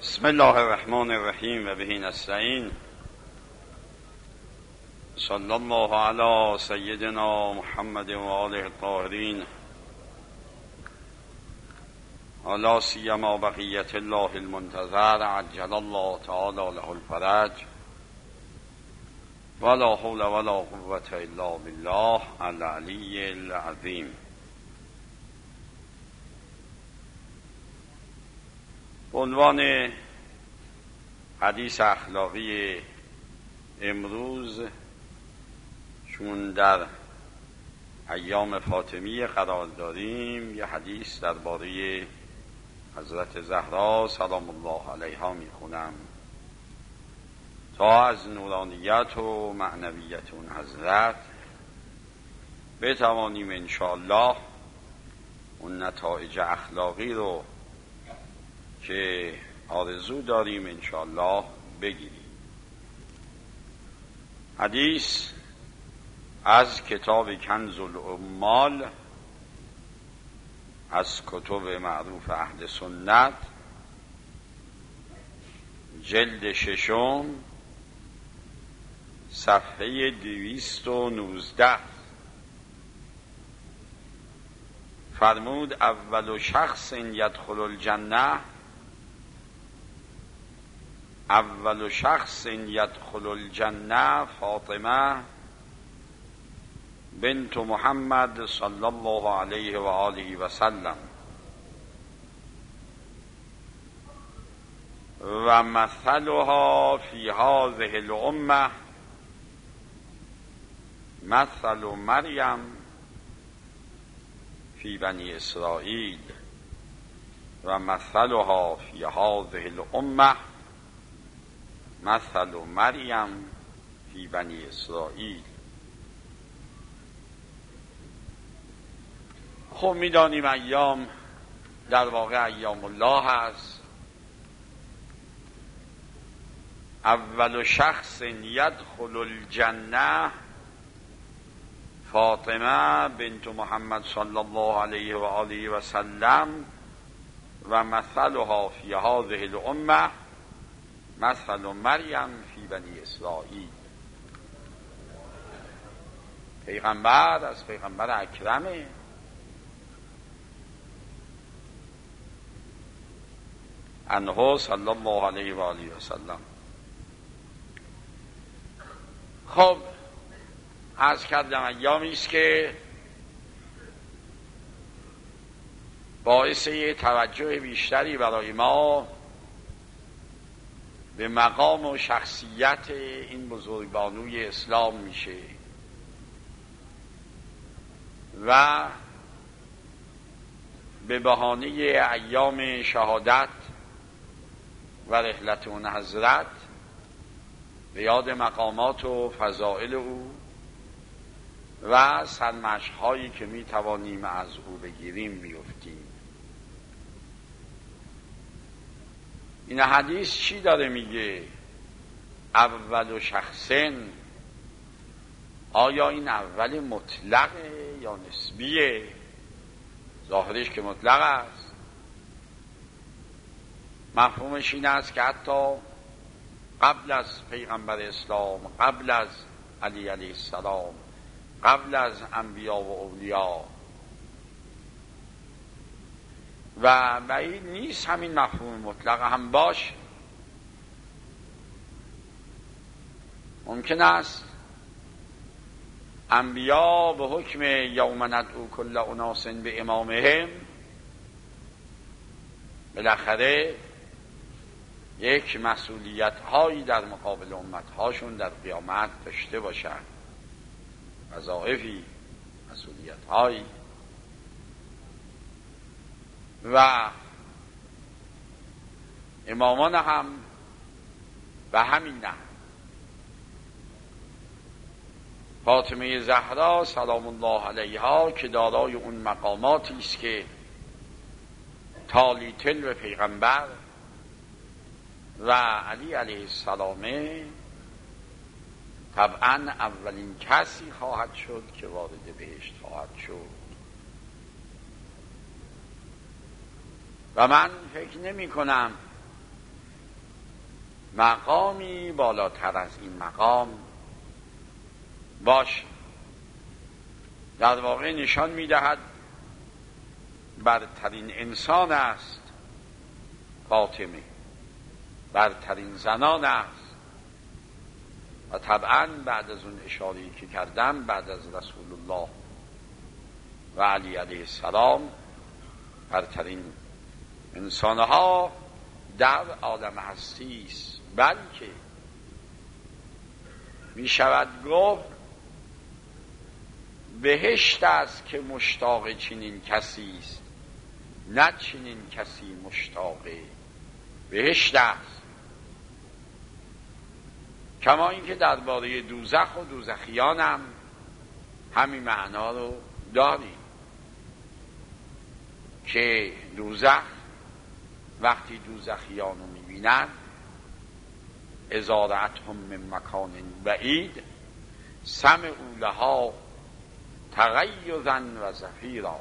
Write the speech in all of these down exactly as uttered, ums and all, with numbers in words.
بسم الله الرحمن الرحیم و به نستعین. صلی الله علی سیدنا محمد و آله الطاهرین، علی سیما بقیت الله المنتظر عجل الله تعالی له الفرج، ولا حول ولا قوة الا بالله العلی العظیم. عنوان حدیث اخلاقی امروز، چون در ایام فاطمیه قرار داریم، یه حدیث درباره حضرت زهرا سلام الله علیها میخونم تا از نورانیت و معنویت اون حضرت بتوانیم انشاءالله اون نتایج اخلاقی رو که آرزو داریم انشاءالله بگیریم. حدیث از کتاب کنز العمال از کتب معروف اهل سنت، جلد ششم، صفحه دویست و نوزده. فرمود اول شخص یدخل الجنه اول شخص یدخل الجنه فاطمه بنت محمد صلی الله علیه و آله و سلم و مثلها فی هذه الامه مثل مریم فی بنی اسرائیل و مثلها فی هذه الامه مثل مریم فی بنی اسرائیل. خب میدانیم ایام در واقع ایام الله هست. اول شخص یدخل الجنه فاطمه بنت محمد صلی الله علیه و آله و سلم و مثلها فی هذه الامه مثل مریم فی بنی اسرائیل. پیغمبر از پیغمبر اکرمه، انه صلی الله علیه و آله و سلم. خب عرض کردم ایامی است که باعث توجه بیشتری برای ما به مقام و شخصیت این بزرگبانوی اسلام میشه و به بهانه ایام شهادت و رحلت اون حضرت به یاد مقامات و فضائل او و سرمشق‌هایی که می توانیم از او بگیریم میفتیم. این حدیث چی داره میگه؟ اول شخصن، آیا این اول مطلقه یا نسبیه؟ ظاهرش که مطلق است. مفهومش این است که حتی قبل از پیغمبر اسلام، قبل از علی علیه السلام، قبل از انبیا و اولیا و بعید نیست همین مفهوم مطلق هم باشه. ممکن است انبیا به حکم یوم ندعو کل اناس به امامهم بالاخره یک مسئولیت هایی در مقابل امت هاشون در قیامت داشته باشند، وظایفی، مسئولیت هایی، و امامان هم و همین نه. فاطمه زهرا سلام الله علیها که دارای اون مقاماتی است که تالی تل پیغمبر و علی علیه السلام، طبعا اولین کسی خواهد شد که وارد بهشت خواهد شد. و من فکر نمی کنم مقامی بالاتر از این مقام باشه. در واقع نشان می‌دهد برترین انسان است فاطمه، برترین زنان است و طبعا بعد از اون اشاره‌ای که کردم، بعد از رسول الله و علی علیه السلام، برترین انسانها در عالم هستی است. بلکه می شود گفت بهشت است که مشتاق چنین کسی است، نه چنین کسی مشتاق بهشت است. کما اینکه درباره دوزخ و دوزخیان هم همین معنا رو داریم که دوزخ وقتی دوزخیان رو میبینن اذا رأتهم من مکان بعید سمعوا لها تغیظا و زفیرا.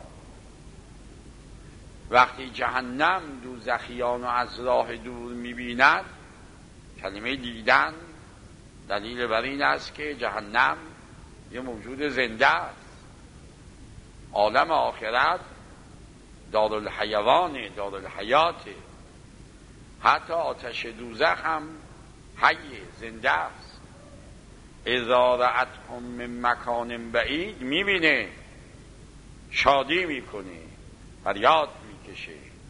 وقتی جهنم دوزخیان رو از راه دور میبیند، کلمه دیدن دلیل بر این است که جهنم یه موجود زنده است. عالم آخرت دارالحیوانه، دارالحیاته. حتی آتش دوزخ هم حی، زنده است. اذا رأتهم من مکان بعید میبینه، شادی میکنه، فریاد میکشه.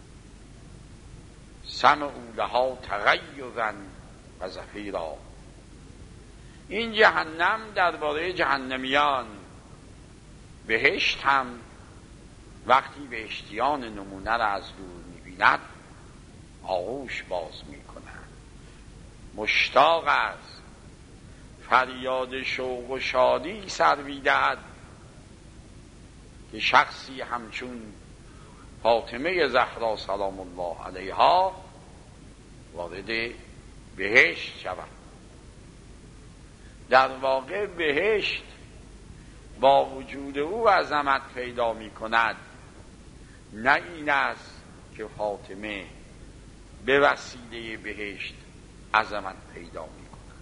سمعوا لها تغیظا و زفیرا. این جهنم درباره جهنمیان. بهشت هم وقتی بهشتیان نمونه را از دور میبیند آغوش باز میکنند، مشتاق است، فریاد شوق و شادی سر میدهد که شخصی همچون فاطمه زهرا سلام الله علیها وارد بهشت شود. در واقع بهشت با وجود او عظمت پیدا می کند، نه این است که فاطمه به وسیله بهشت عظمت پیدا می کند.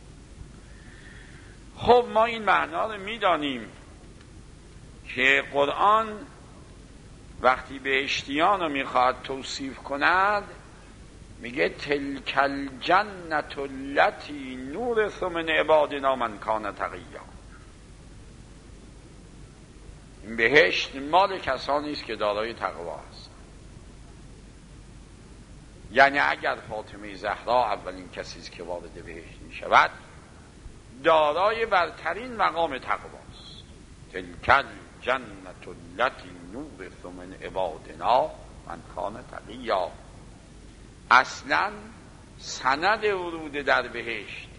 خب ما این معنا رو می دانیم که قرآن وقتی بهشتیان رو می خواهد توصیف کند میگه تلک الجنة التي نورث من عبادنا من کان تقیا. این بهشت مال کسانی است که دارای تقوا است. یعنی اگر فاطمه زهرا اولین کسی است که وارد بهشت می شود، دارای برترین مقام تقواست. تلک الجنة التي نورث من عبادنا من کان تقیا. اصلا سند ورود در بهشت،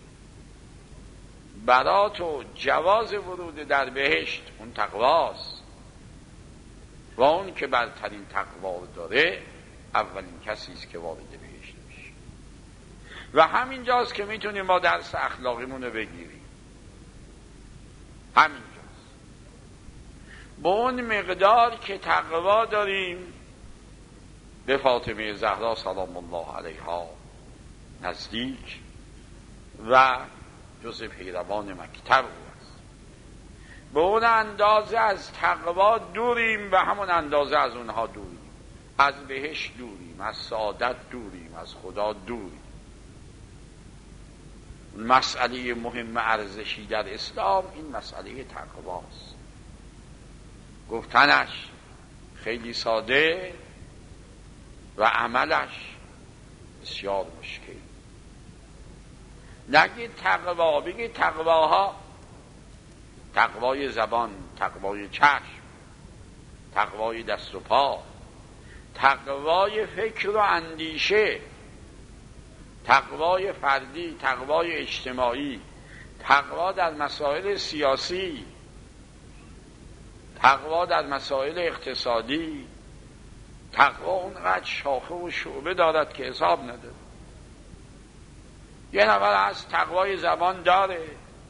برات و جواز ورود در بهشت اون تقواست و اون که برترین تقوا داره اولین کسی است که وارد بهشت میشه. و همینجاست که میتونیم ما درس اخلاقیمون رو بگیریم. همینجاست با اون مقدار که تقوا داریم به فاطمه زهرا سلام الله علیها نزدیک و جز پیروان مکتب او است. به اون اندازه از تقوا دوریم و همون اندازه از اونها دوریم. از بهشت دوریم، از سعادت دوریم، از خدا دوریم. مسئله مهم ارزشی در اسلام این مسئله تقواست. گفتنش خیلی ساده و عملش بسیار مشکل. نگید تقوا، بگید تقواها: تقوای زبان، تقوای چشم، تقوای دست و پا، تقوای فکر و اندیشه، تقوای فردی، تقوای اجتماعی، تقوا در مسائل سیاسی، تقوا در مسائل اقتصادی. تقوا اونقدر شاخه و شعبه دارد که حساب نداره. یه نفر از تقوای زبان داره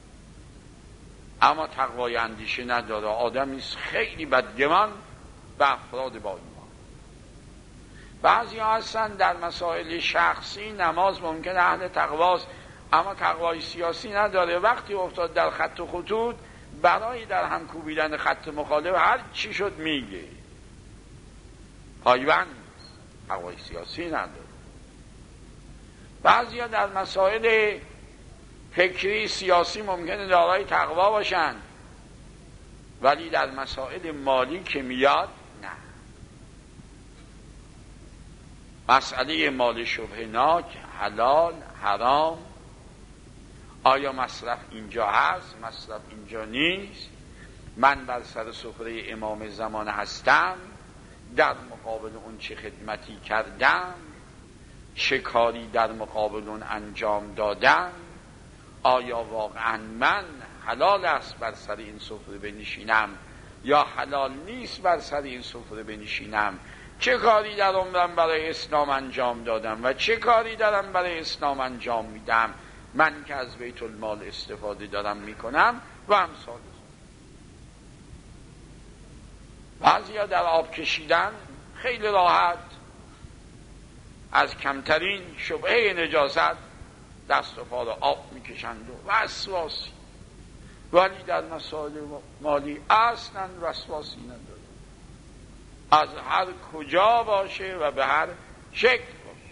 اما تقوای اندیشه نداره، آدمی است خیلی بدگمان به افراد با ایمان. بعضی ها هستن در مسائل شخصی نماز ممکن اهل تقواست اما تقوای سیاسی نداره، وقتی افتاد در خط و خطوط برای در هم کوبیدن خط مخالف هر چی شد میگه، پایبند تقوای سیاسی نداره. بعضی ها در مسائل فکری سیاسی ممکنه دارای تقوا باشن ولی در مسائل مالی که میاد نه. مسئله مال شبهناک، حلال، حرام، آیا مصرف اینجا هست، مصرف اینجا نیست، من بر سر سفره امام زمان هستم، در مقابل اون چه خدمتی کردم، چه کاری در مقابل اون انجام دادم، آیا واقعا من حلال است بر سر این سفره بنشینم یا حلال نیست بر سر این سفره بنشینم، چه کاری در عمرم برای اسلام انجام دادم و چه کاری دارم برای اسلام انجام میدم من که از بیت المال استفاده دارم میکنم و امثال. بعضیا در آب کشیدن خیلی راحت از کمترین شبهه نجاست دست و پا را آب میکشند و وسواسی، ولی در مسائل مالی اصلا وسواسی نداره، از هر کجا باشه و به هر شکل باشه.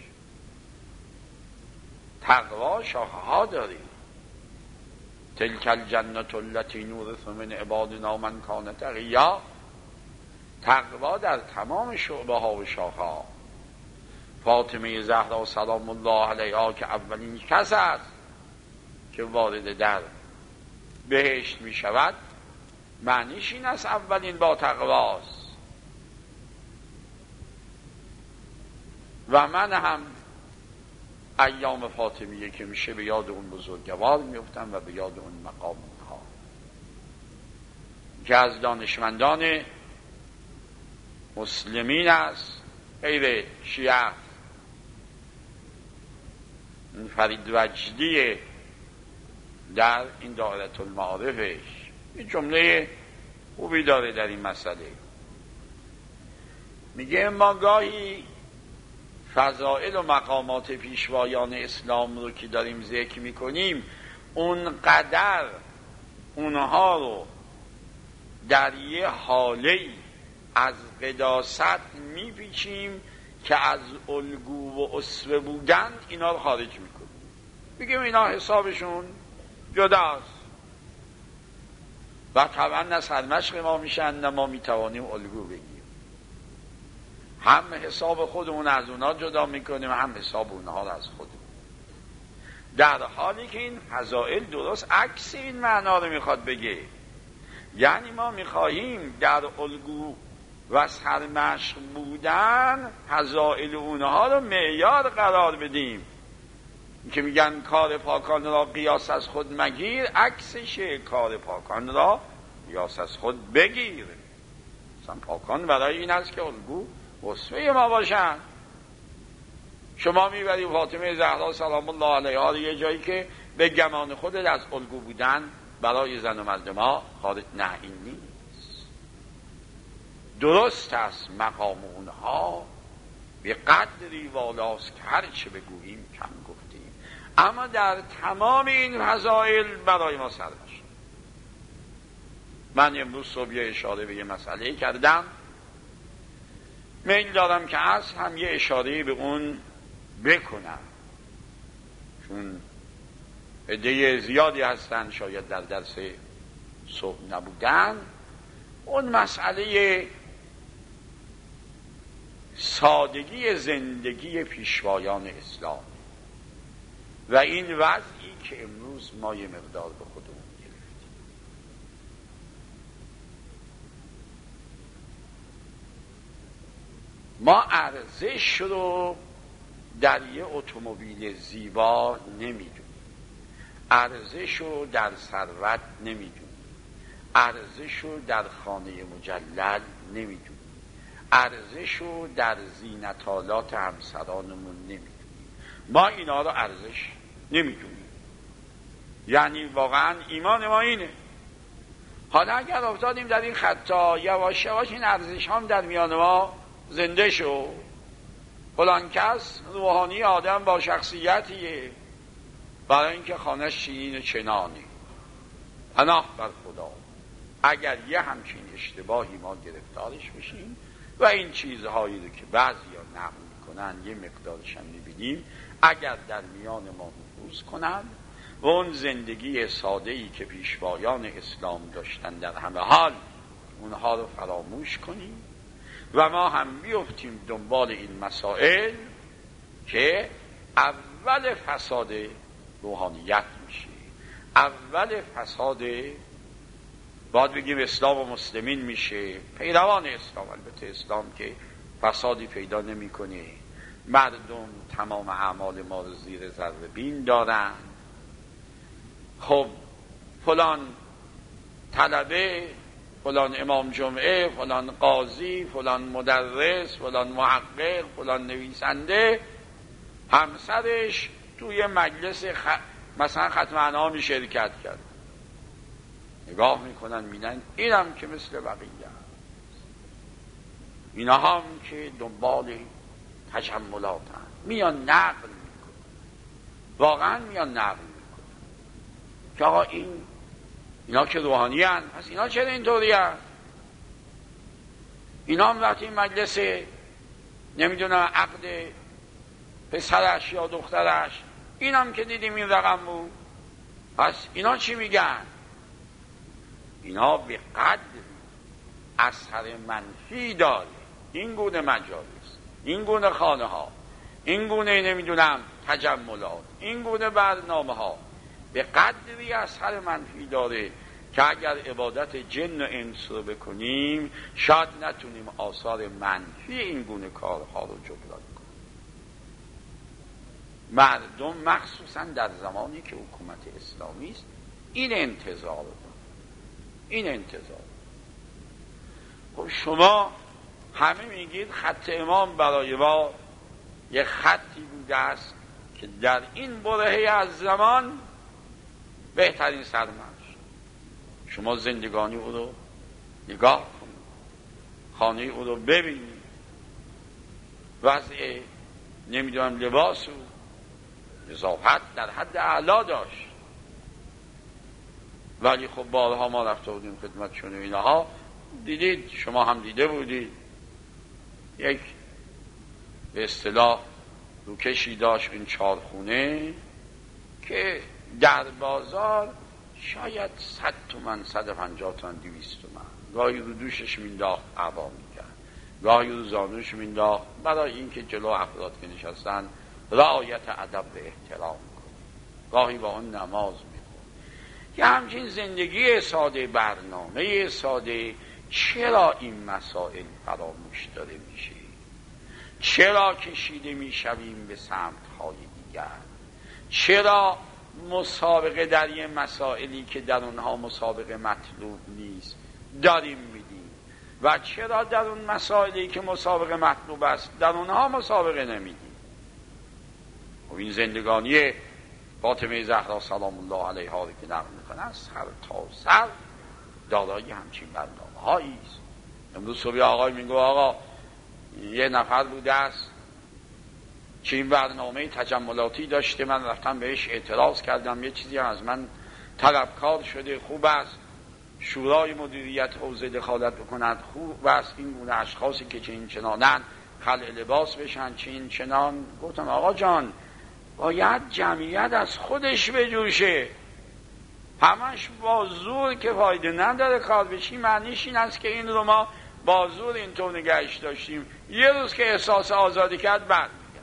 تقوا شاخه ها داریم. تلک الجنة التي نورث من عبادنا من کان تقیا. تقوا در تمام شعبه ها و شاخه ها. فاطمه زهرا سلام الله علیها که اولین کس است که وارد در بهشت می شود، معنیش این است اولین با تقواست. و من هم ایام فاطمیه که میشه به یاد اون بزرگوار میفتم و به یاد اون مقام ها که از دانشمندان مسلمین است، غیر شیعه. فرید وجدی در این دائره المعارفش یه جمله خوبی داره در این مسئله، میگه ما گاهی فضائل و مقامات پیشوایان اسلام رو که داریم ذکر میکنیم اونقدر اونها رو در یه حاله از قداست میپیچیم که از الگو و اسوه بودن اینا رو خارج میکنیم، بگیم اینا حسابشون جداست و طبعا نه سرمشق ما میشن نه ما میتوانیم الگو بگیم. هم حساب خودمون از اونا جدا میکنیم هم حساب اونها از خودمون، در حالی که این فضائل درست عکس این معنا رو میخواد بگه. یعنی ما میخواهیم در الگو و سرمشق بودن فضائل اونها رو معیار قرار بدیم که میگن کار پاکان را قیاس از خود مگیر، عکسشه، کار پاکان را قیاس از خود بگیر. مثلا پاکان برای این است که الگو اسوه ما باشن. شما میبری فاطمه زهرا سلام الله علیها یه جایی که به گمان خودت از الگو بودن برای زن و مرد ما خارج، نه این نیست. درست است مقام اونها به قدری والاست که هر چه بگوییم کم گفتیم، اما در تمام این فضائل برای ما سر باشد. من امروز صبح یه اشاره به یه مسئله کردم، میل دارم که از هم یه اشاره به اون بکنم چون عده زیادی هستن شاید در درس صبح نبودن. اون مسئله سادگی زندگی پیشوایان اسلام و این وضعی که امروز ما یه مقدار به خودمون گرفتیم. ما ارزش رو در یه اتومبیل زیبا نمیدونیم، ارزش رو در ثروت نمیدونیم، ارزش رو در خانه مجلل نمیدونیم، ارزش رو در زینتالات همسرانمون نمیدونیم. ما اینا رو ارزش نمیدونیم. یعنی واقعا ایمان ما اینه. حالا اگر افتادیم در این خطا، یواش یواش این ارزش هم در میان ما زنده شو. فلان کس روحانی آدم با شخصیتیه، برای اینکه خانه‌اش چنین چنانی. پناه بر خدا اگر یه همچین اشتباهی ما گرفتارش بشیم و این چیزهایی رو که بعضیا نقل میکنن یه مقدارش هم میبینیم اگر در میان ما نفوذ کنن و اون زندگی ساده‌ای که پیشوایان اسلام داشتن در همه حال اونها رو فراموش کنیم و ما هم بیفتیم دنبال این مسائل که اول فساد روحانیت میشه، اول فساد باید بگیم اسلام و مسلمین میشه، پیروان اسلام. البته اسلام که فسادی پیدا نمیکنه، مردم تمام اعمال ما رو زیر ذره بین دارن. خب فلان طلبه، فلان امام جمعه، فلان قاضی، فلان مدرس، فلان محقق، فلان نویسنده، همسرش توی مجلس خ... مثلا ختم انعام شرکت کرد. نگاه میکنن میدن اینم که مثل بقیه، اینا هم که دنبال تجملاتن، میان نقل میکنن، واقعا میان نقل میکنن که آقا این اینا که روحانی هن، پس اینا چرا اینطوری هن؟ اینا هم وقتی مجلس نمیدونم عقد پسرش یا دخترش، این هم که دیدیم این رقم بود، پس اینا چی میگن؟ اینا به قدر اثر منفی داره این گونه مجالس، این گونه خانه ها، این گونه نمیدونم تجملات، این گونه برنامه ها به قدری اثر منفی داره که اگر عبادت جن و انس رو بکنیم شاید نتونیم آثار منفی این گونه کارها رو جبران کنیم. مردم مخصوصا در زمانی که حکومت اسلامی است این انتظار رو دارن، این انتظار. خب شما همه میگید خط امام برای ما یه خطی بوده است که در این برهه از زمان بهترین سرمنش. شما زندگانی او رو نگاه کنید، خانه او رو ببینید، وضع نمیدونم لباس و نظافت در حد اعلا داشت، ولی خب بارها ما رفته بودیم خدمتشون و اینها دیدید، شما هم دیده بودید، یک به اصطلاح روکشی داشت این چارخونه که در بازار شاید صد تومن، صد و پنجاه تومن، دویست تومن، گاهی رو دوشش مینداخت عبا میکرد، گاهی رو زانوش مینداخت برای اینکه جلو افراد که نشستن رعایت ادب و احترام کنه، گاهی با اون نماز میخوند. یه همچین زندگی ساده، برنامه ساده، چرا این مسائل فراموش داره میشه؟ چرا کشیده میشویم به سمت‌های دیگر؟ چرا مسابقه در یه مسائلی که در اونها مسابقه مطلوب نیست داریم میدیم و چرا در اون مسائلی که مسابقه مطلوب است در اونها مسابقه نمیدیم؟ و این زندگانی فاطمه زهرا سلام الله علیها رو که نقل میکنه سر تا سر دارای همچین برنامه هایی است. امروز صبح آقای میگو آقا یه نفر بوده است که این برنامه تجملاتی داشته، من رفتم بهش اعتراض کردم، یه چیزی از من طلبکار شده، خوب است شورای مدیریت حوزه دخالت بکند، خوب است این گونه اشخاصی که چنین چنانن خلع لباس بشن چنین چنان. گفتم آقا جان باید جمعیت از خودش بجوشه، همش با زور که فایده نداره کار بشی. معنیش این است که این رو ما با زور اینطور نگهش داشتیم، یه روز که احساس آزادی کرد بعد میگم.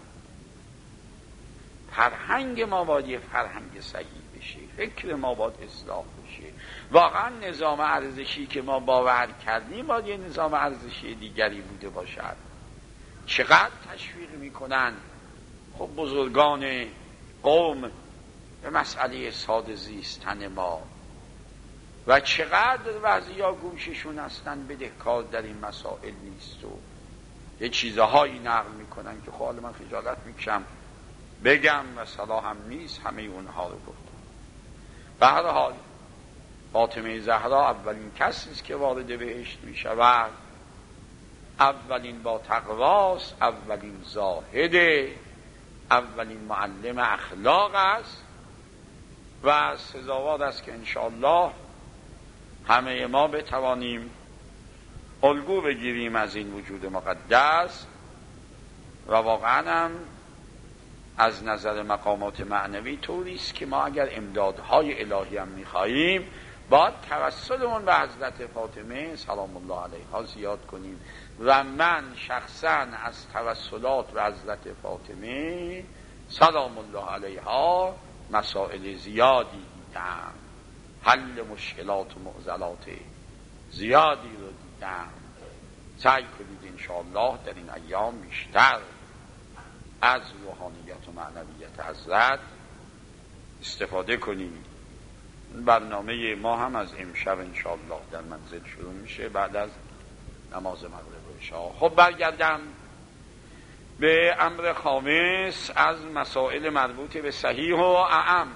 فرهنگ ما باید یه فرهنگ صحیح بشه، فکر ما باید اصلاح بشه، واقعا نظام ارزشی که ما باور کردیم باید یه نظام ارزشی دیگری بوده باشد. چقدر تشویق میکنن خب بزرگان قوم به مسئله ساده زیستن ما و چقدر بعضیا گوششون هستن بدهکار در این مسائل نیست و یه چیزهایی نقل میکنن که خب من خجالت میکشم بگم و صلاح هم نیست همه اونها رو گفتم. به هر حال فاطمه زهرا اولین کسی است که وارد بهشت میشود اولین با تقواست، اولین زاهده، اولین معلم اخلاق است و سزاوار است که انشاءالله همه ما بتوانیم الگو بگیریم از این وجود مقدس و واقعا هم از نظر مقامات معنوی طوری است که ما اگر امدادهای الهی هم می‌خواهیم باید توسلمون به حضرت فاطمه سلام الله علیها زیاد کنیم و من شخصا از توسلات به حضرت فاطمه سلام الله علیها مسائل زیادی دیدم، حل مشکلات و معضلات زیادی رو دیدم. سعی کنید انشاءالله در این ایام بیشتر از روحانیت و معنویت حضرت استفاده کنید. برنامه ما هم از امشب انشاءالله در منزل شروع میشه بعد از نماز مغرب و عشا. خب برگردم به امر خامس از مسائل مربوط به صحیح و اعم.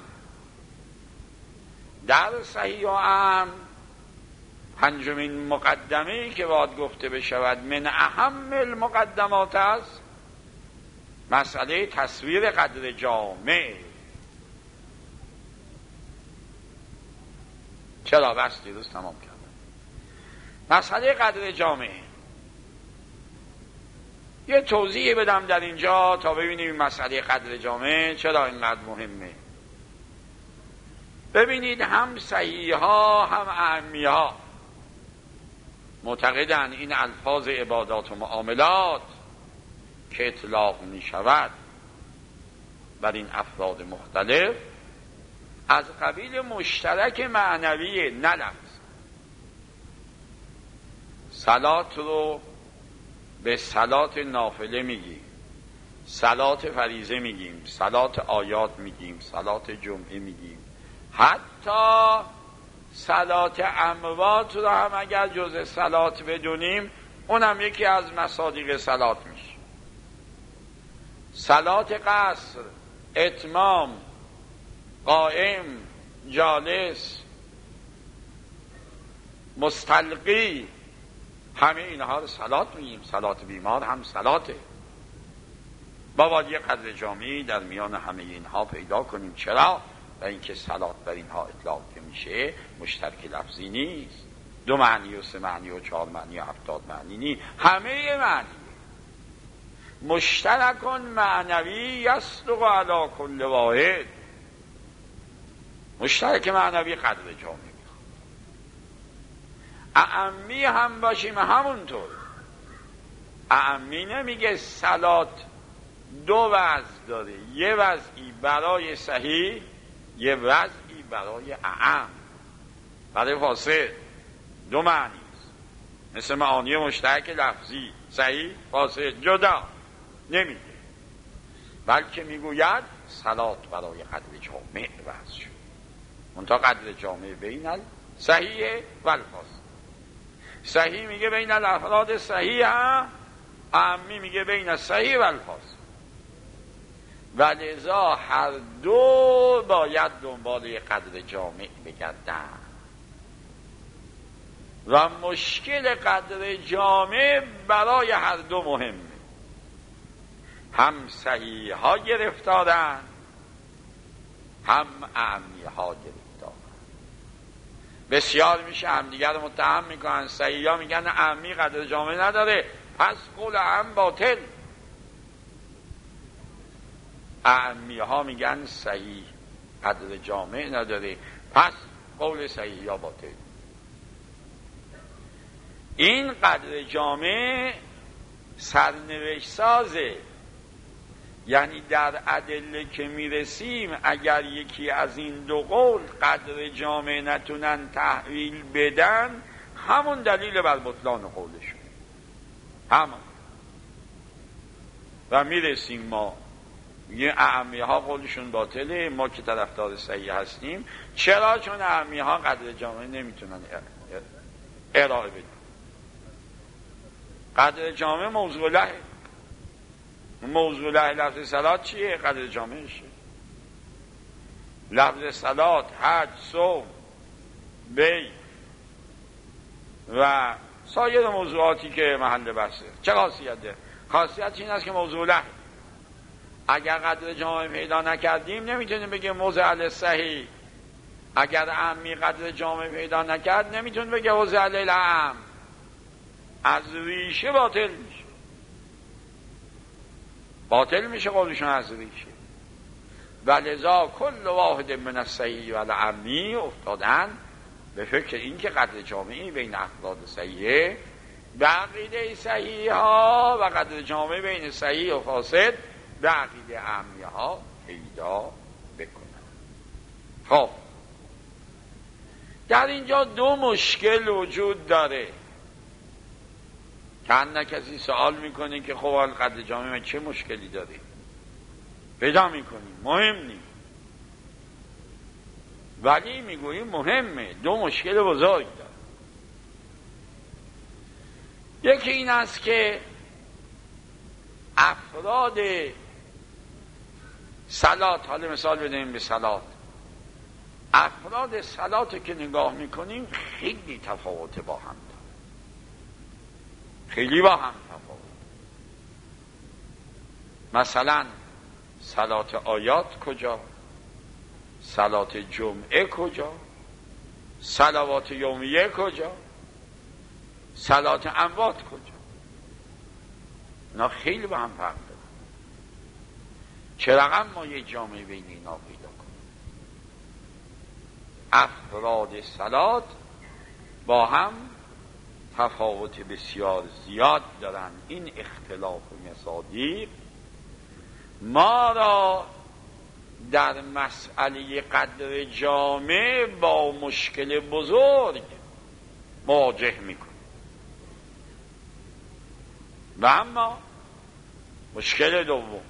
در صحیح و اعم پنجمین مقدمه‌ای که باید گفته بشود من اهم المقدمات است مسئله تصویر قدر جامع. چرا بس دیروز تمام کردم. مسئله قدر جامع یه توضیح بدم در اینجا تا ببینیم مسئله قدر جامع چرا اینقدر مهمه. ببینید هم صحیح ها هم اعمی ها معتقدن این الفاظ عبادات و معاملات که اطلاق می شود بر این افراد مختلف از قبیل مشترک معنوی نه لفظ. صلات رو به صلات نافله میگیم، صلات فریضه میگیم، صلات آیات میگیم، صلات جمعه میگیم، حتی صلات اموات رو هم اگر جزء صلات بدونیم اونم یکی از مصادیق صلات میشه. صلات قصر، اتمام، قائم، جالس، مستلقی، همه اینها رو صلات میگیم. صلات بیمار هم صلاته. ما باید یه قدر جامعی در میان همه اینها پیدا کنیم. چرا؟ و اینکه صلات بر اینها اطلاق که میشه مشترک لفظی نیست، دو معنی و سه معنی و چهار معنی و هفتاد معنی نیست، همه معنی مشترکون معنوی یصدق علی کل واحد. مشترک معنوی قدر جامع میخواد. اعمی هم باشیم همونطور. اعمی نمیگه صلات دو وضع داره، یه وضعی برای صحیح، یه وضعی برای اعم، برای فاسد. دو معنی است، مثل معانی مشترک لفظی صحیح فاسد جدا نمیگه، بلکه میگوید صلات برای قدر جامع وضع شد. منتها قدر جامع بین صحیح و الفاسد. صحیح میگه بین الافراد صحیح، اعمی میگه بین صحیح و الفاسد. و لذا هر دو باید دنبال قدر جامع بگردن و مشکل قدر جامع برای هر دو مهمه. هم صحیح ها گرفتارن هم اعمی ها گرفتارن. بسیار میشه هم دیگر رو متهم میکنن. صحیح ها میگن اعمی قدر جامع نداره پس قول اعم باطل. اعمی ها میگن صحیح قدر جامع نداره پس قول صحیح یا باطل. این قدر جامع سرنوشت سازه، یعنی در ادله که میرسیم اگر یکی از این دو قول قدر جامع نتونن تحویل بدن همون دلیل بر بطلان قولشون، همون. و میرسیم ما یه اعمی ها قولشون باطله، ما که طرفدار صحیح هستیم. چرا؟ چون اعمی ها قدر جامع نمیتونن ارائه بدن. قدر جامع موضوع له. موضوع له لفظ صلات چیه؟ قدر جامعشه. لفظ صلات حج، صوم، بی و سایر موضوعاتی که محل بحثه. چه خاصیته؟ خاصیت این است که موضوع له. اگر قدر جامعه پیدا نکردیم نمیتونیم بگیم موضع صحیح. اگر اهمی قدر جامعه پیدا نکرد نمیتونیم بگیم موضع الاهم. از ریشه باطل میشه، باطل میشه قولشون از ریشه. ولذا کل واحد من الصحیح و الاهمی افتادن به فکر این که قدر جامعی بین افراد صحیحه به عقیده صحیح ها و قدر جامعی بین صحیح و فاسد به عقیده اهمیه ها پیدا بکنن. خب در اینجا دو مشکل وجود داره. چند کسی سوال میکنه که خب قدر جامعی من چه مشکلی داره؟ پیدا میکنیم مهم نیست، ولی میگوییم مهمه. دو مشکل بزرگ داره. یکی این است که افراد صلات، حالا مثال بدهیم به صلات، افراد صلات که نگاه میکنیم خیلی تفاوت با هم داره، خیلی با هم تفاوت. مثلا صلات آیات کجا، صلات جمعه کجا، صلوات یومیه کجا، صلات اموات کجا، اینا خیلی با هم فرق داره. چه رقم ما یک جامعه بین اینا پیدا کنیم؟ افراد صلات با هم تفاوت بسیار زیاد دارن. این اختلاف مصادیق ما را در مسئله قدر جامع با مشکل بزرگ مواجه میکنه. و اما مشکل دوم،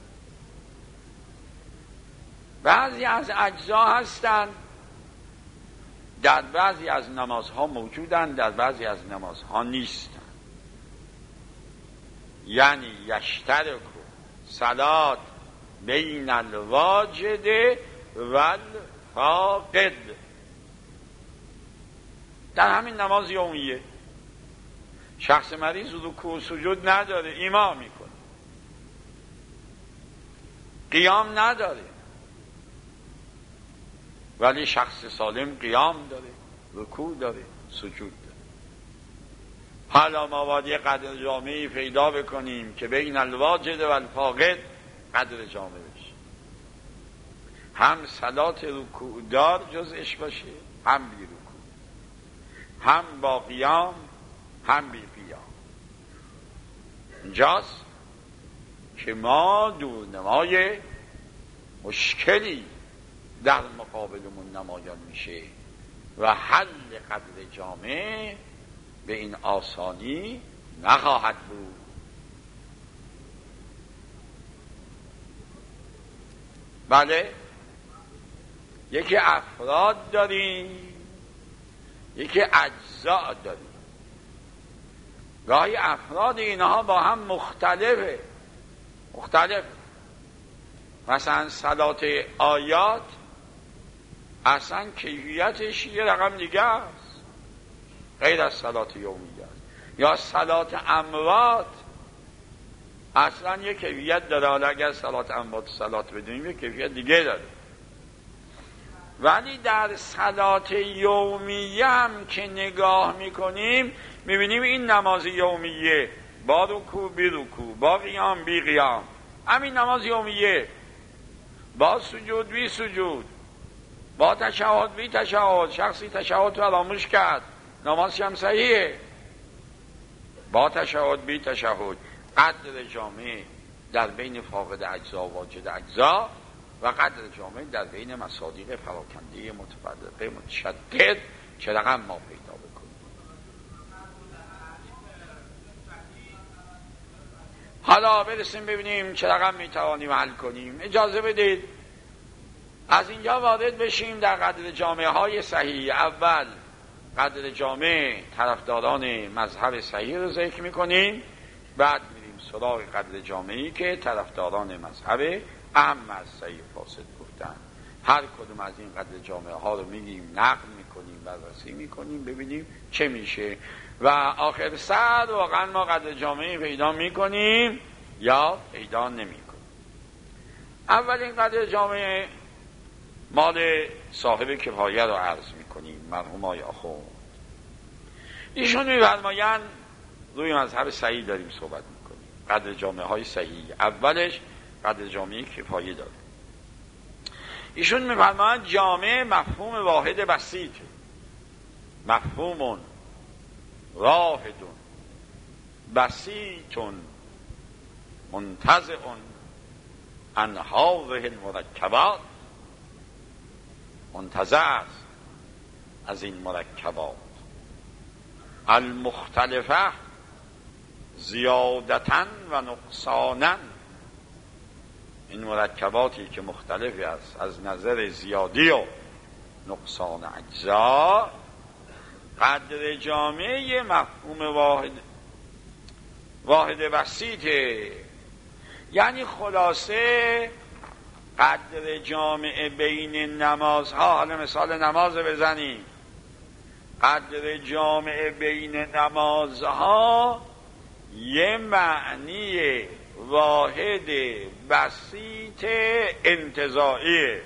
بعضی از اجزا هستند در بعضی از نمازها موجودند، در بعضی از نمازها نیستند. یعنی یشترک صلات بین الواجد و الفاقد. در همین نماز یومیه شخص مریض رکوع و سجود نداره، ایما میکنه، قیام نداره، ولی شخص سالم قیام داره، رکوع داره، سجود داره. حالا ما باید یه قدر جامعی پیدا بکنیم که بین الواجد و الفاقد قدر جامع بشه، هم صلات رکوع دار جزش باشه، هم بی رکوع، هم با قیام، هم بی قیام. اینجاست که ما دورنمای مشکلی در مقابلمون نمایان میشه و حل قدر جامع به این آسانی نخواهد بود. بله، یکی افراد داریم، یکی اجزا داریم. گاهی افراد اینها با هم مختلفه مختلف مثلا صلات آیات اصلا کیفیتش یه رقم دیگه است غیر از صلات یومیه است. یا صلات اموات اصلا یه کیفیت داره، حالا اگر صلات اموات صلات بدونیم یه کیفیت دیگه داره. ولی در صلات یومیه هم که نگاه میکنیم میبینیم این نماز یومیه با رکوع بی رکوع، با قیام بی قیام، همین نماز یومیه با سجود بی سجود، با تشهد بی تشهد، شخصی تشهد فراموش کرد نمازش هم صحیحه، با تشهد بی تشهد. قدر جامع در بین فاقد اجزا و واجد اجزا و قدر جامع در بین مصادیق پراکنده متفرقه متشدد چه رقم ما پیدا بکنیم. حالا برسیم ببینیم چه رقم میتوانیم حل کنیم. اجازه بدید از اینجا وارد بشیم در قدر جامعه های صحیح. اول قدر جامع طرفداران مذهب صحیح رو ذکر میکنیم، بعد میریم سراغ قدر جامعی که طرفداران مذهب اهم از صحیح فاسد گفتن. هر کدوم از این قدر جامعه ها رو میگیم، نقل میکنیم، بررسی میکنیم، ببینیم چه میشه و آخر سر واقعا ما قدر جامعه پیدا میکنیم یا پیدا نمیکنیم. اولین قدر جامعه مال صاحب کفایه رو عرض میکنیم، مرحوم آقای آخوند. ایشون میفرمایند روی مذهب صحیح داریم صحبت میکنیم، قدر جامعه های صحیح. اولش قدر جامعه کفایه داره. ایشون میفرمایند جامعه مفهوم واحد بسیطه، مفهوم واحد بسیط منتزع عن هذه المرکبات، منتزع است از این مرکبات المختلفه زیادتاً و نقصاناً، این مرکباتی که مختلفی است از نظر زیادی و نقصان اجزا. قدر جامعه مفهوم واحد واحد بسیطه، یعنی خلاصه قدر جامعه بین نمازها، حالا مثال نماز بزنیم، قدر جامعه بین نمازها یه معنی واحد بسیط انتزاعیه.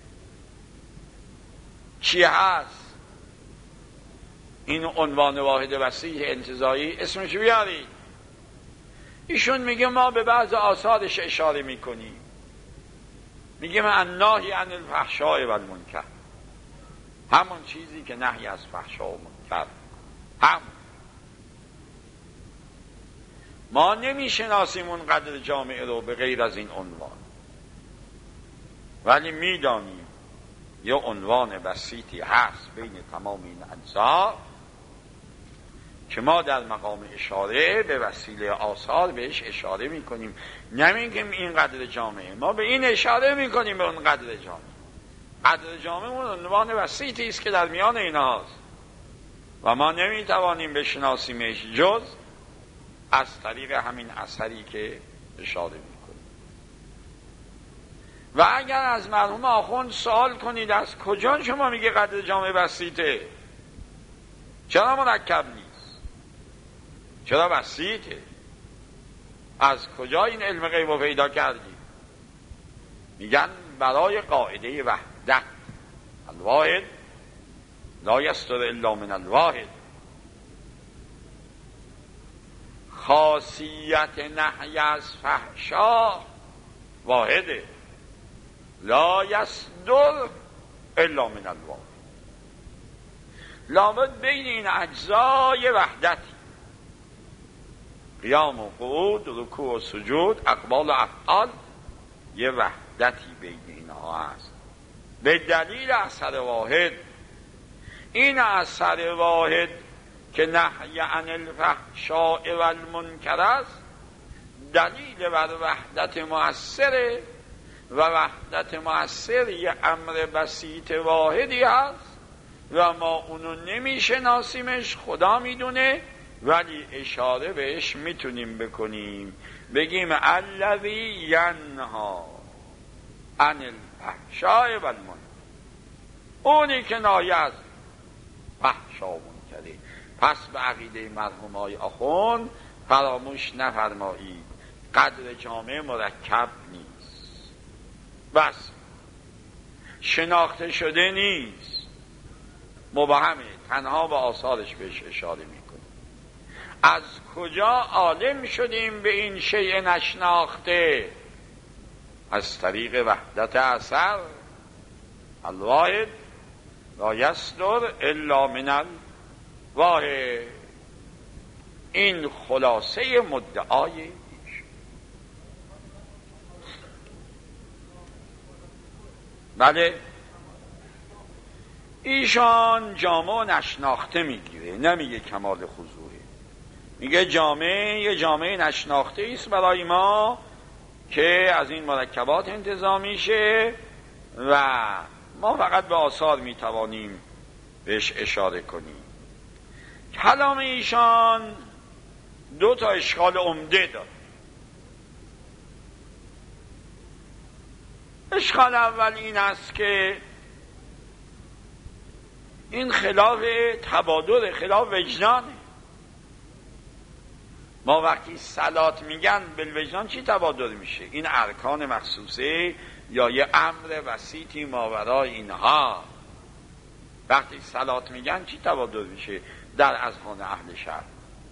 چی هست این عنوان واحد بسیط انتزاعی؟ اسمش بیارید. ایشون میگه ما به بعض آثارش اشاره میکنیم، میگه من الناهی عن الفحشاء و المنکر، همون چیزی که نهی از فحشا و منکر. هم ما نمیشناسیم اون قدر جامعه رو به غیر از این عنوان، ولی میدانیم یه عنوان بسیطی هست بین تمام این اجزا که ما در مقام اشاره به وسیله آثار بهش اشاره میکنیم. نمیگیم این قدر جامعه، ما به این اشاره میکنیم، به اون قدر جامعه. قدر جامعه اون عنوان بسیطی است که در میان اینهاست و ما نمیتوانیم بشناسیمش جز از طریق همین اثری که اشاره میکنیم. و اگر از مرحوم آخوند سوال کنید از کجا شما میگه قدر جامعه بسیطه، چرا مرکب نیست، چرا بسیطه، از کجا این علم غیب رو پیدا کردید؟ میگن برای قاعده وحدت، الواحد لا یستر الا من الواحد. خاصیت نهی از فحشا واحده، لا یصدر الا من الواحد. لابد بین این اجزای وحدتی، قیام و قعود، رکوع و سجود، اقوال و افعال، یه وحدتی بین اینها هست به دلیل اثر واحد. این اثر واحد که نهی عن الفحشاء و المنکر است، دلیل بر وحدت مؤثره و وحدت مؤثر یه امر بسیط واحدی هست و ما اونو نمیشناسیمش، خدا میدونه، ولی اشاره بهش میتونیم بکنیم، بگیم الذی ینها عن الفحشاء و المنکر، اونی که نهی از فحشا و منکره. پس به عقیده مرحوم آقای آخوند فراموش نفرمایید قدر جامعه مرکب نیست، بس شناخته شده نیست، مبهمه، تنها به آثارش بهش اشاره میکنه. از کجا عالم شدیم به این شیء نشناخته؟ از طریق وحدت اثر، الواحد لا یصدر الا من الواحد. این خلاصه مدعای ایش. بله، ایشان جامعه نشناخته میگیره، نمیگه کمال خضوعه، میگه جامعه یه جامعه نشناخته ایست برای ما که از این مرکبات انتزاع میشه و ما فقط به آثار میتوانیم بهش اشاره کنیم. کلام ایشان دو تا اشکال عمده داره. اشکال اول این است که این خلاف تبادل، خلاف وجدانه. ما وقتی صلات میگن بالوجدان چی تبادل میشه؟ این ارکان مخصوصه یا یه امر وسیطی ماورای اینها. وقتی صلات میگن چی تبادل میشه در اذهان اهل شرع؟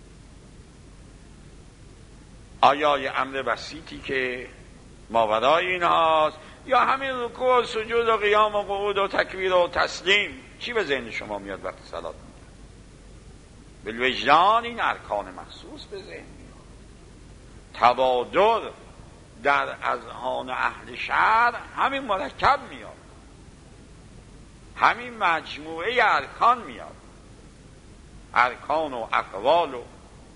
آیا یه امر وسیطی که ماورای اینهاست یا همین رکوع و سجود و قیام و قعود و تکبیر و تسلیم؟ چی به ذهن شما میاد وقتی صلات میگن؟ بالوجدان این ارکان مخصوص به ذهن میاد. تبادل در اذهان اهل شرع همین مرکب میاد، همین مجموعه ارکان میاد، ارکان و اقوال و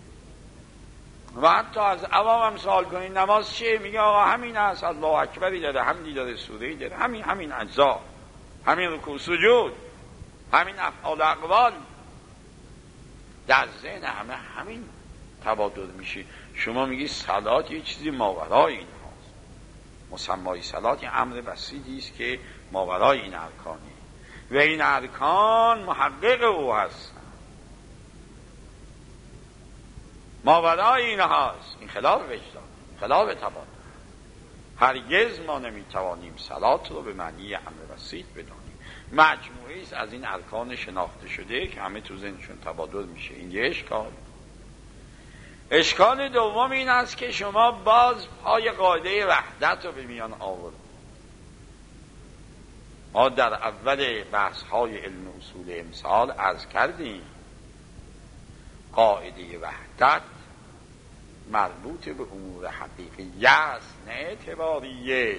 و حتی از عوام هم سوال کنید نماز چیه؟ میگه آقا همین است، الله اکبری داره، حمدی داره، سوره‌ای داره، همین همین اجزا، همین رکوع سجود، همین افعال و اقوال در ذهن همه همین تبادل میشه. شما میگی صلات یه چیزی ماورای این هاست. مسمای صلات یه امر بسیطی است که ماورای این ارکانی و این ارکان محقق او هست، ماورای این هاست. این خلاف وجدان، خلاف تبادل. هرگز ما نمیتوانیم صلات رو به معنی امر بسیط بدانیم. مجموعی است از این ارکان شناخته شده که همه تو ذهنشون تبادل میشه. این یه اشکال. اشکال دوم این است که شما باز پای قاعده وحدت رو به میان آورد. ما در اول بحث های علم اصول امثال عرض کردیم قاعده وحدت مربوط به امور حقیقیه است نه اعتباریه.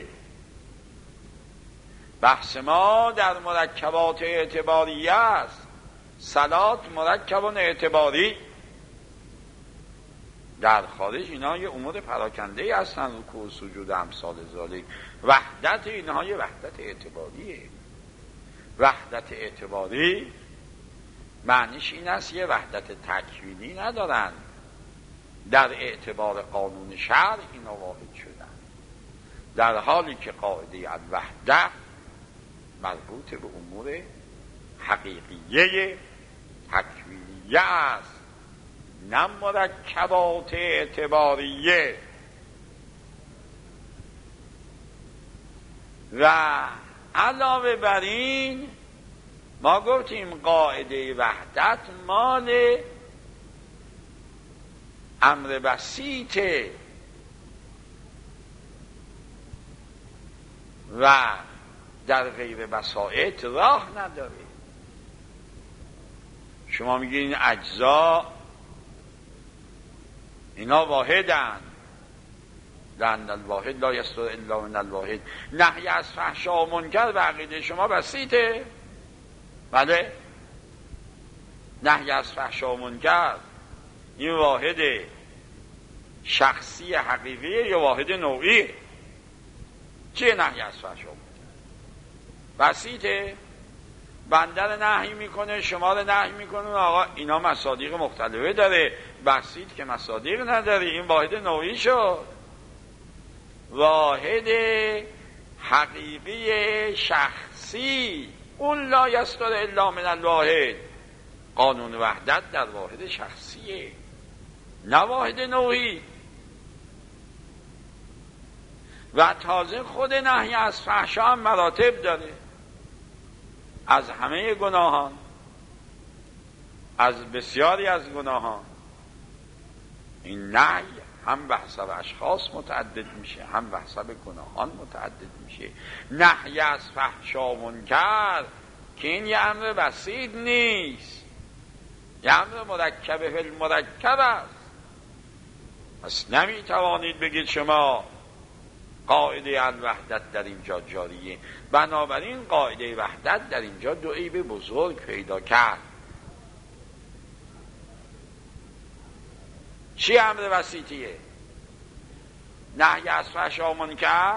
بحث ما در مرکبات اعتباریه است. صلات مرکب اعتباری، در خارج اینا یه امور پراکنده هستن، رکوع و سجود امثال ذالک. وحدت اینها یه وحدت اعتباریه. وحدت اعتباری معنیش این است یه وحدت تکوینی ندارن. در اعتبار قانون شرع اینا واحد شدن، در حالی که قاعده الوحده مربوط به امور حقیقیه تکوینیه است نه مرکبات اعتباریه. و علاوه بر این ما گفتیم قاعده وحدت مال امر بسیطه و در غیر بساط راه نداره. شما میگید این اجزا اینا واحدن، لأن الواحد لا یصدر الا من الواحد. نهی از فحشا و منکر به عقیده شما بسیطه؟ بله. نهی از فحشا و منکر این واحد شخصی حقیقیه یا واحد نوعیه؟ چیه نهی از فحشا و منکر؟ بسیطه. بنده رو نهی میکنه، شما رو نهی میکنه، آقا اینا مصادیق مختلفه داره. بسیط که مصادیق نداره، این واحد نوعی شد. واحد حقیقی شخصی اون لا یصدر الا من الواحد. قانون وحدت در واحد شخصیه نه واحد نوعی. و تازه خود نهی از فحشا هم مراتب داره. از همه گناهان، از بسیاری از گناهان، این نهی هم به حسب اشخاص متعدد میشه هم به حسب گناهان متعدد میشه. نهی از فحشا و منکر که این یه امر بسیط نیست، یه امر مرکب فی المرکب است. پس نمیتوانید بگید شما قاعده الوحدت در اینجا جاریه. بنابراین قاعده وحدت در اینجا دو عیب بزرگ پیدا کرد. چی امر وسیطیه؟ نهی از فحشا و منکر.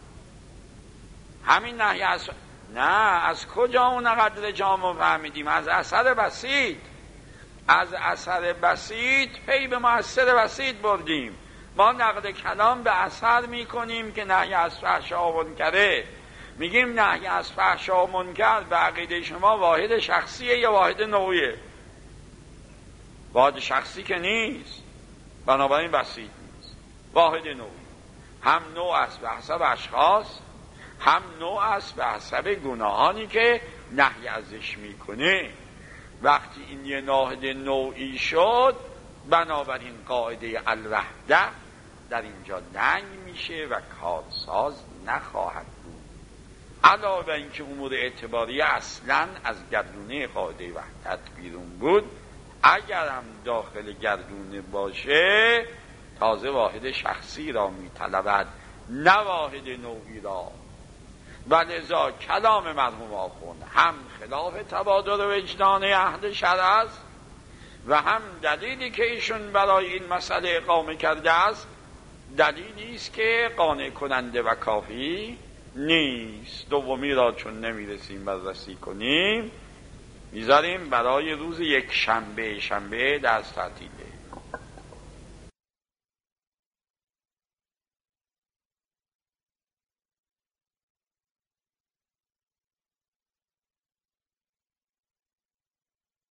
همین نهی از نه، از کجا اون قدر جامع فهمیدیم؟ از اثر بسیط. از اثر بسیط پی به مؤثر بسیط بردیم. ما نقد کلام به اثر میکنیم که نهی از فحشا و منکره، میگیم نهی از فحشا و منکر به عقیده شما واحد شخصیه یا واحد نوعیه؟ واحد شخصی که نیست، بنابراین بسیط نیست، واحد نوعی. هم نوع است به حسب اشخاص، هم نوع است به حسب گناهانی که نهی ازش میکنه. وقتی این یه واحد نوعی شد، بنابراین قاعده الوحده در اینجا ننگ میشه و کارساز نخواهد بود. علاوه اینکه امور اعتباری اصلا از گردونه قاعده وحدت بیرون بود، اگر هم داخل گردونه باشه تازه واحد شخصی را میطلبد، نه واحد نوعی را. ولذا کلام مرحوم آخوند هم خلاف تبادر وجدان اهل شرع است و هم دلیلی که ایشون برای این مسئله اقامه کرده است دلیلی است که قانع کننده و کافی نیست. دومی را چون نمیرسیم بررسی کنیم، میذاریم برای روز یک شنبه. شنبه درس تعطیله.